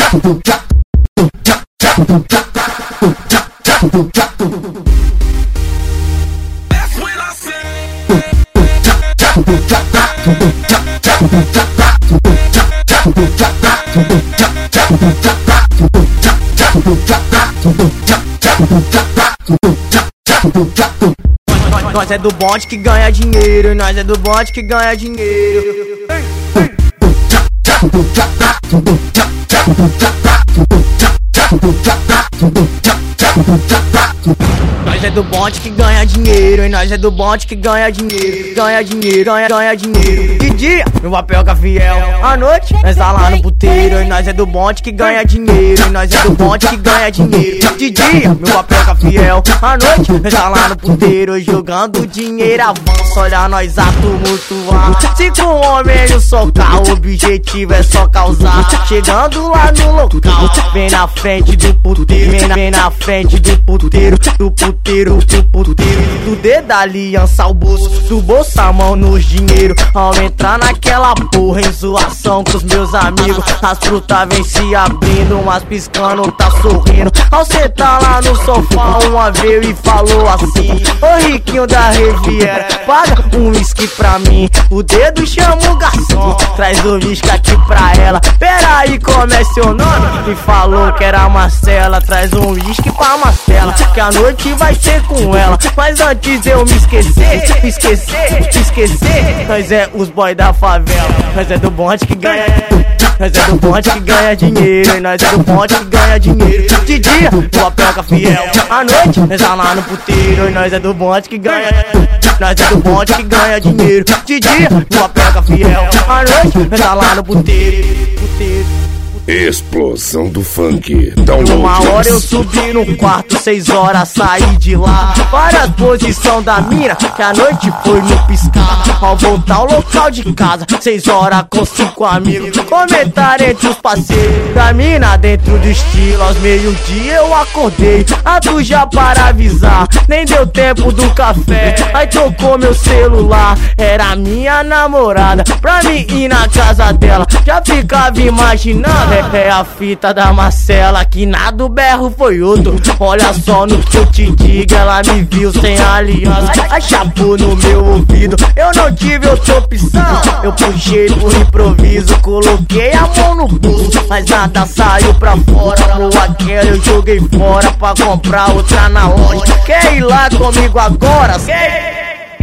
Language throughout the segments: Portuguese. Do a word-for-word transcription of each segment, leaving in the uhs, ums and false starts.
Nós é do bonde que ganha dinheiro, nós é do bonde que ganha dinheiro. Nós é do bonde que ganha dinheiro, e nós é do bonde que ganha dinheiro. Ganha dinheiro, ganha, ganha dinheiro. De dia, meu papel é fiel. À noite, nós tá lá no puteiro, e nós é do bonde que ganha dinheiro, e nós é do bonde que ganha dinheiro. De dia, meu papel é fiel. À noite, nós tá lá no puteiro, jogando dinheiro avança. Olha nós a tumultuar. Cinco homens no socar, o objetivo é só causar. Chegando lá no local, vem na frente do puteiro, vem na, vem na frente do puteiro, do puteiro, do puteiro. Do dedo da aliança ao bolso, do bolso a mão nos dinheiro. Ao entrar naquela porra em zoação com os meus amigos, as frutas vem se abrindo, mas piscando tá sorrindo. Ao sentar lá no sofá, uma veio e falou assim: ô riquinho da Riviera, paga um whisky pra mim. O dedo chama o garçom, traz o whisky aqui pra ela. Pera aí, como é seu nome? E falou que era Marcela, traz um whisky pra Marcela, que a noite vai ser com ela. Mas antes de eu me esquecer, esquecer, esquecer, nós é os boys da favela, nós é do bonde que ganha. Nós é do bonde que ganha dinheiro, e nós é do bonde que ganha dinheiro. De dia, tua peca fiel. À noite, nós tá lá no puteiro, e nós é do bonde que ganha. Nós é do bonde que ganha dinheiro. De dia, tua peca fiel. À noite, nós tá lá no puteiro, puteiro. Explosão do funk, download. Uma hora eu subi no quarto, seis horas saí de lá. Várias posições da mina, que a noite foi no piscar. Ao voltar ao local de casa, seis horas com cinco amigos. Comentar entre os parceiros da mina dentro do estilo. Aos meio-dia eu acordei, a tu já para avisar. Nem deu tempo do café, aí tocou meu celular. Era minha namorada, pra mim ir na casa dela. Já ficava imaginando, é a fita da Marcela, que nada do berro foi outro. Olha só no que eu te digo, ela me viu sem aliança, a chapou no meu ouvido. Eu não tive outra opção, eu puxei por improviso, coloquei a mão no bolso, mas nada saiu pra fora. Amor, aquela eu joguei fora pra comprar outra na loja. Quer ir lá comigo agora? Quer?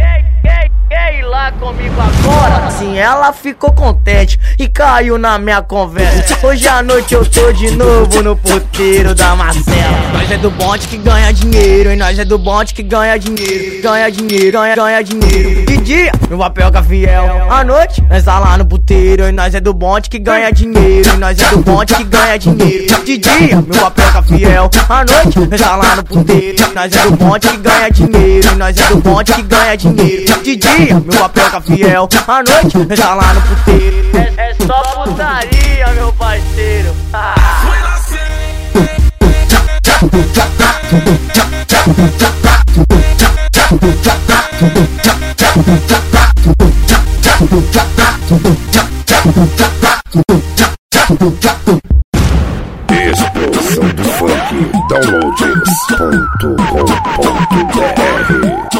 Quer ir lá comigo agora? Sim, ela ficou contente e caiu na minha conversa. Hoje à noite eu tô de novo no puteiro da Marcela. Nós é do bonde que ganha dinheiro, e nós é do bonde que ganha dinheiro. Ganha dinheiro, ganha, ganha dinheiro. De dia, meu papel é fiel. À noite, nós tá lá no puteiro, e nós é do bonde que ganha dinheiro, e nós é do bonde que ganha dinheiro. De dia, meu papel é fiel. À noite, nós tá lá no puteiro, nós é do bonde que ganha dinheiro, e nós é do bonde que ganha dinheiro. De dia, meu papel é fiel. À noite, nós tá lá no puteiro. É, é só putaria, meu parceiro. Ah. Explosão do funk, downloads ponto com ponto br.